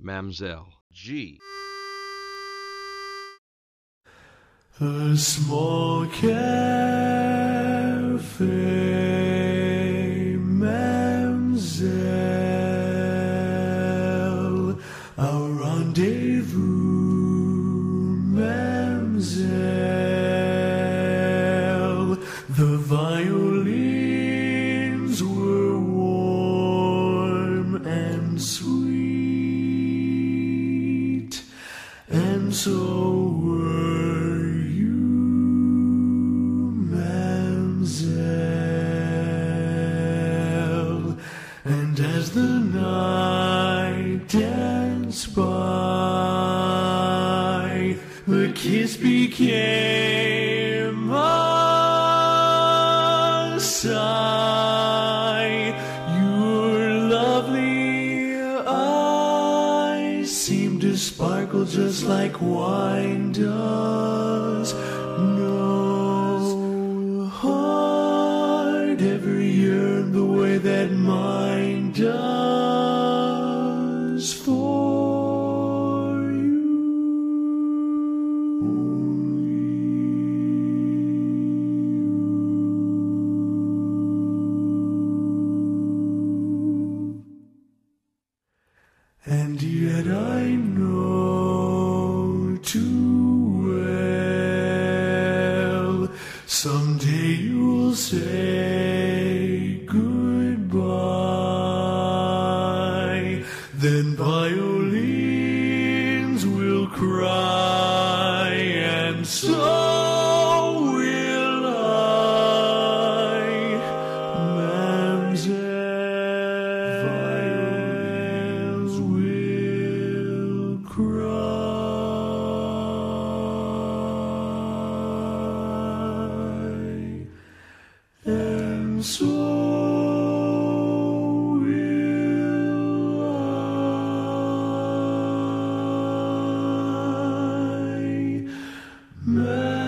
Mamselle. G. A small cafe, Mamselle, our rendezvous, Mamselle. The violins were warm and sweet, and so were you, Mamselle. And as the night danced by, the kiss became a sigh. Your lovely eyes seemed to sparkle just like wine does. No heart ever yearned the way that mine does for you. And yet I know too well, someday you'll say goodbye. Then violins will cry, and so will I, Mamselle. Violins will cry, and so will I,